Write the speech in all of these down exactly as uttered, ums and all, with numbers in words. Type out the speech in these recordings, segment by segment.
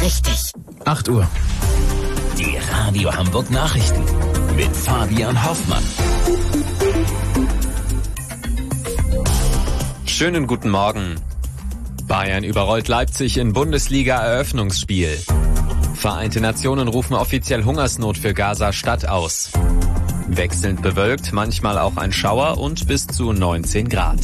richtig. acht Uhr. Die Radio Hamburg Nachrichten mit Fabian Hoffmann. Schönen guten Morgen. Bayern überrollt Leipzig in Bundesliga-Eröffnungsspiel. Vereinte Nationen rufen offiziell Hungersnot für Gaza-Stadt aus. Wechselnd bewölkt, manchmal auch ein Schauer und bis zu neunzehn Grad.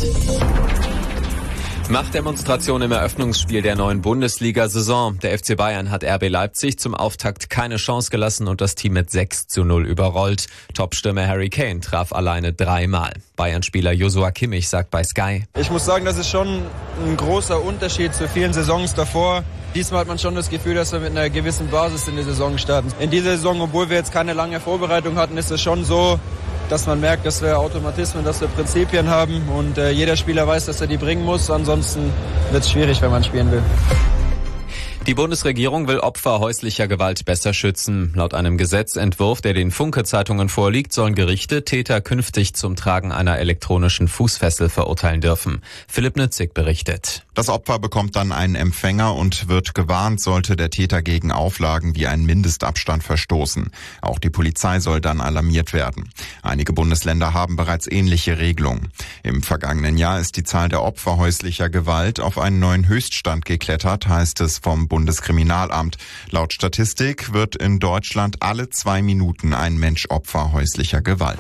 Machtdemonstration im Eröffnungsspiel der neuen Bundesliga-Saison. Der F C Bayern hat R B Leipzig zum Auftakt keine Chance gelassen und das Team mit sechs zu null überrollt. Topstürmer Harry Kane traf alleine dreimal. Bayern-Spieler Joshua Kimmich sagt bei Sky: Ich muss sagen, das ist schon ein großer Unterschied zu vielen Saisons davor. Diesmal hat man schon das Gefühl, dass wir mit einer gewissen Basis in die Saison starten. In dieser Saison, obwohl wir jetzt keine lange Vorbereitung hatten, ist es schon so, dass man merkt, dass wir Automatismen, dass wir Prinzipien haben und äh, jeder Spieler weiß, dass er die bringen muss. Ansonsten wird es schwierig, wenn man spielen will. Die Bundesregierung will Opfer häuslicher Gewalt besser schützen. Laut einem Gesetzentwurf, der den Funke-Zeitungen vorliegt, sollen Gerichte Täter künftig zum Tragen einer elektronischen Fußfessel verurteilen dürfen. Philipp Nützig berichtet. Das Opfer bekommt dann einen Empfänger und wird gewarnt, sollte der Täter gegen Auflagen wie einen Mindestabstand verstoßen. Auch die Polizei soll dann alarmiert werden. Einige Bundesländer haben bereits ähnliche Regelungen. Im vergangenen Jahr ist die Zahl der Opfer häuslicher Gewalt auf einen neuen Höchststand geklettert, heißt es vom Bundeskriminalamt. Laut Statistik wird in Deutschland alle zwei Minuten ein Mensch Opfer häuslicher Gewalt.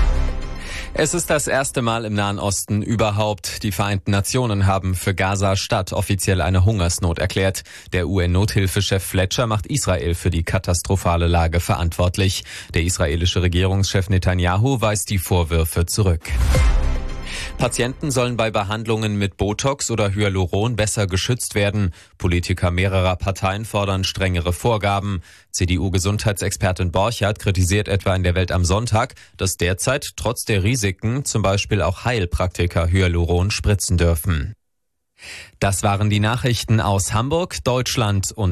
Es ist das erste Mal im Nahen Osten überhaupt. Die Vereinten Nationen haben für Gaza-Stadt offiziell eine Hungersnot erklärt. Der U N-Nothilfechef Fletcher macht Israel für die katastrophale Lage verantwortlich. Der israelische Regierungschef Netanyahu weist die Vorwürfe zurück. Patienten sollen bei Behandlungen mit Botox oder Hyaluron besser geschützt werden. Politiker mehrerer Parteien fordern strengere Vorgaben. C D U-Gesundheitsexpertin Borchardt kritisiert etwa in der Welt am Sonntag, dass derzeit trotz der Risiken zum Beispiel auch Heilpraktiker Hyaluron spritzen dürfen. Das waren die Nachrichten aus Hamburg, Deutschland und